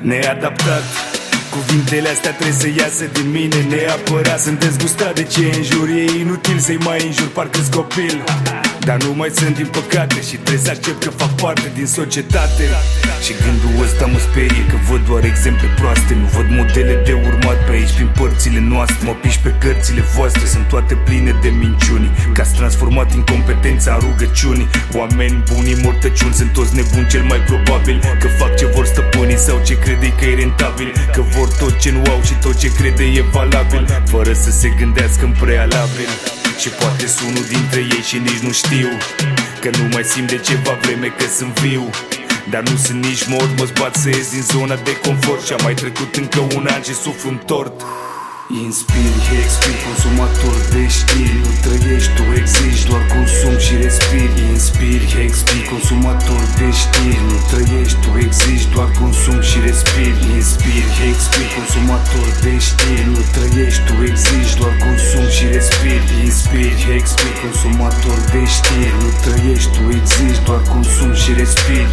neadaptat. Cuvintele astea trebuie să iasă din mine neapărat. Sunt dezgustat de ce e în jur, e inutil să-i mai înjur, parcă-s copil. Dar nu mai sunt din păcate și trebuie să accept că fac parte din societate. Și gândul ăsta mă sperie, că văd doar exemple proaste. Nu văd modele de urmat pe aici prin părțile noastre. Mă piși pe cărțile voastre, sunt toate pline de minciuni, că ați transformat incompetența în rugăciuni. Oameni buni, mortăciuni, sunt toți nebuni cel mai probabil. Că fac ce vor stăpânii sau ce crede că e rentabil. Că vor tot ce nu au și tot ce crede e valabil, fără să se gândească în prealabil. Și poate sunt unul dintre ei și nici nu știu, că nu mai simt de ceva vreme că sunt viu. Dar nu sunt nici mort, mă zbat să ies din zona de confort. Și-a mai trecut încă un an și suflu un tort. Inspiri, expiri, consumator de știri. Nu trăiești, tu existi, doar consumi și respiri. Inspiri, expiri, consumator de știri. Nu trăiești, tu existi, doar consumi și respiri. Inspiri, expiri, consumator de știri. Nu trăiești, tu existi, doar consumi și respiri. Inspiri, expiri, consumator de știri. Nu trăiești, tu existi, doar consumi și respiri.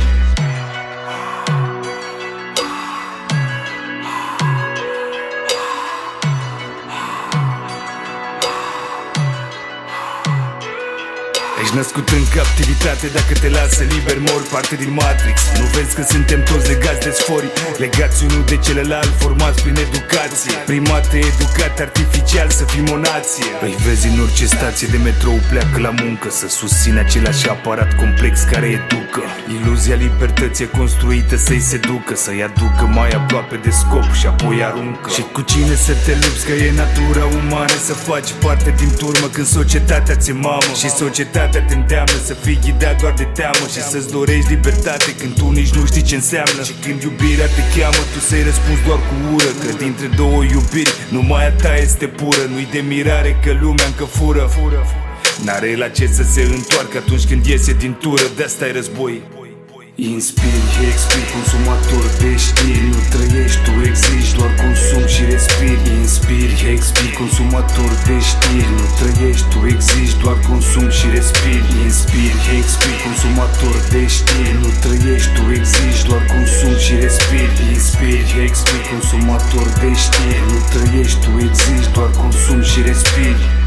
Ești născut în captivitate, dacă te lasă liber mori parte din Matrix. Nu vezi că suntem toți legați de sfori, legați unul de celălalt, formați prin educație. Primate educate artificial să fim o nație. Îi vezi în orice stație de metrou, pleacă la muncă, să susține același aparat complex care educă. Iluzia libertății e construită să-i seducă, să-i aducă mai aproape de scop și apoi aruncă. Și cu cine să te lupți, că e natura umană să faci parte din turmă când societatea ți-e mamă. Și societatea te îndeamnă să fii ghidat doar de teamă și să-ți dorești libertate când tu nici nu știi ce înseamnă. Și când iubirea te cheamă, tu să-i răspunzi doar cu ură, că dintre două iubiri numai a ta este pură. Nu-i de mirare că lumea încă fură, n-are la ce să se întoarcă atunci când iese din tură, de-asta-i război. Inspiri, expiri, consumator de știri. Nu trăiești, tu existi, doar consumi și respiri. Inspiri, expiri, consumator de știri. Nu trăiești, tu existi, doar consumi și respiri. Inspiri, expiri, consumator de știri. Nu trăiești, tu existi, doar consumi și respiri. Inspiri, expiri, consumator de știri. Nu trăiești, tu existi, doar consumi și respiri.